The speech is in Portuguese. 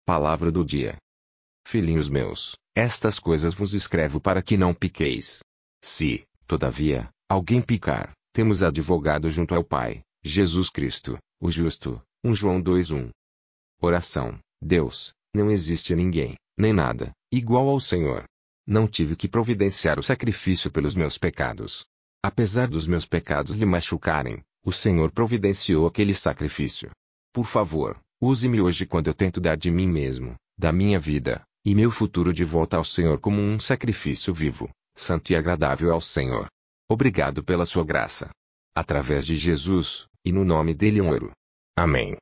Palavra do dia. Filhinhos meus, estas coisas vos escrevo para que não piqueis. Se, todavia, alguém picar, temos advogado junto ao Pai, Jesus Cristo, o justo. 1 João 2:1. Oração. Deus, não existe ninguém, nem nada, igual ao Senhor. Não tive que providenciar o sacrifício pelos meus pecados. Apesar dos meus pecados lhe machucarem, o Senhor providenciou aquele sacrifício. Por favor, use-me hoje quando eu tento dar de mim mesmo, da minha vida, e meu futuro de volta ao Senhor como um sacrifício vivo, santo e agradável ao Senhor. Obrigado pela sua graça. Através de Jesus, e no nome dele oro. Amém.